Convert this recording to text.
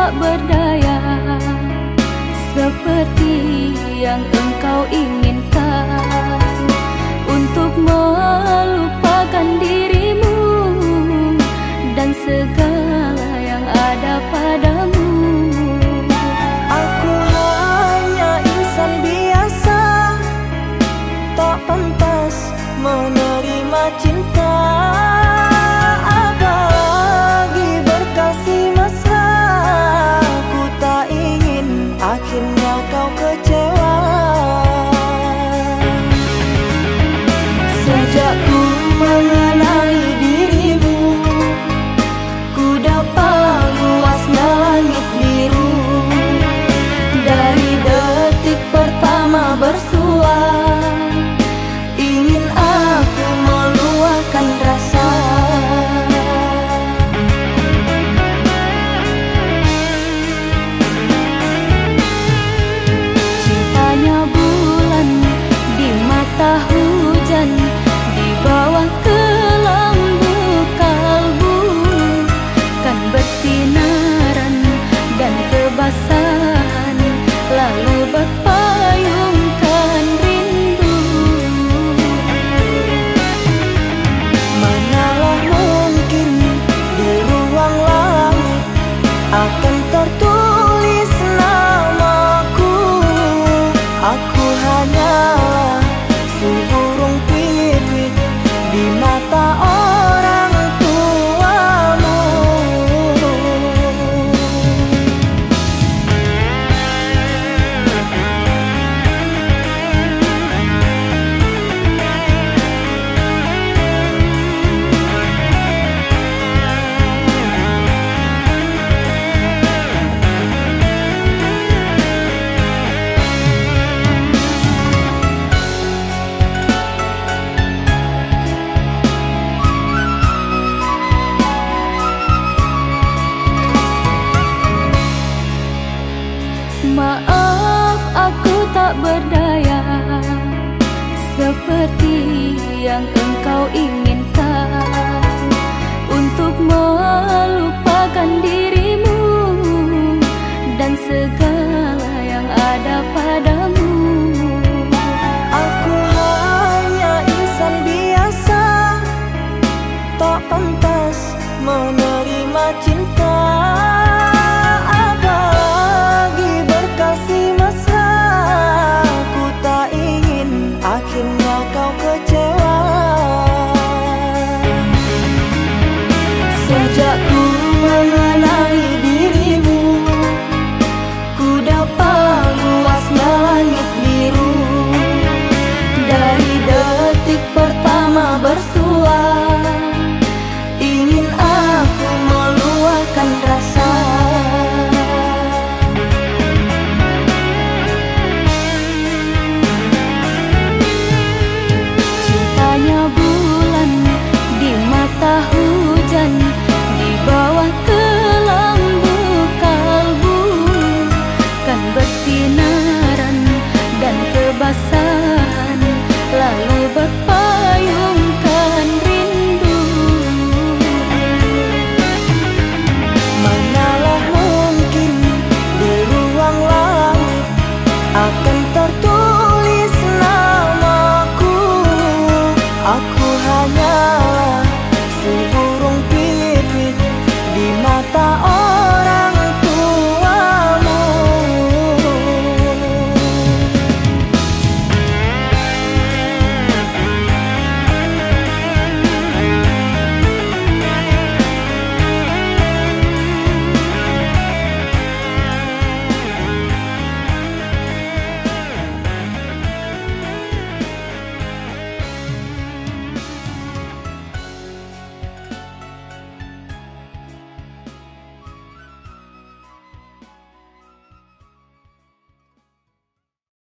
tak berdaya seperti yang engkau inginkan, untuk melupakan dirimu dan segala yang ada padamu. Aku hanya insan biasa, tak pantas menerima cinta. Apalagi berkasih mesra, ku tak ingin akhirnya kau kecewa. Sejak ku mengenali dirimu, ku dapat luasnya langit biru. Dari detik pertama bersua, ingin aku meluahkan rasa. Cintanya bulan di mata hujan, di bawah kelambu kalbu, kan bersinaran dan kebasahan, lalu berpayungkan rindu. Manalah mungkin di ruang langit akan tertulis namaku. Aku hanyalah seburung pipit di mata orang tuamu. Maaf, aku tak berdaya seperti yang engkau inginkan, untuk melupakan dirimu dan segala yang ada padamu. Aku hanya insan biasa, tak pantas menerima cinta. Apalagi berkasih mesra, ku tak ingin akhirnya kau kecewa. Sejak ku mengenal